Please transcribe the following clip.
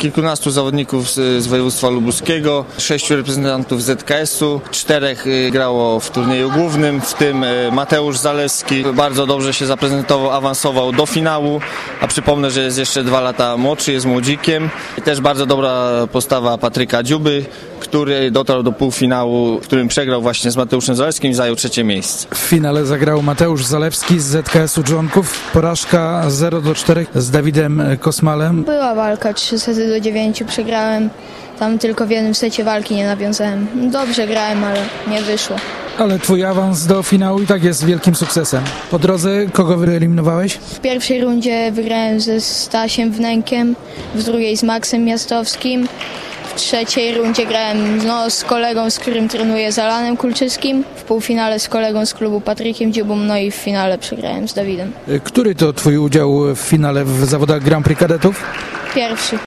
kilkunastu zawodników z województwa lubuskiego, 6 reprezentantów ZKS-u, 4 grało w turnieju głównym, w tym Mateusz Zalewski. Bardzo dobrze się zaprezentował, awansował do finału, a przypomnę, że jest jeszcze 2 lata młodszy, jest młodzikiem. Też bardzo dobra postawa Patryka Dziuby, który dotarł do półfinału, w którym przegrał właśnie z Mateuszem Zalewskim i zajął 3. miejsce. W finale zagrał Mateusz Zalewski z ZKS-u Dżonków. Porażka 0-4 z Dawidem Kosmalem. Była walka 3-9, przegrałem. Tam tylko w jednym secie walki nie nawiązałem. Dobrze grałem, ale nie wyszło. Ale twój awans do finału i tak jest wielkim sukcesem. Po drodze kogo wyeliminowałeś? W pierwszej rundzie wygrałem ze Stasiem Wnękiem, w drugiej z Maxem Miastowskim. W trzeciej rundzie grałem z kolegą, z którym trenuję, z Alanem Kulczyskim. W półfinale z kolegą z klubu Patrykiem Dziubą, no i w finale przegrałem z Dawidem. Który to twój udział w finale w zawodach Grand Prix kadetów? Pierwszy.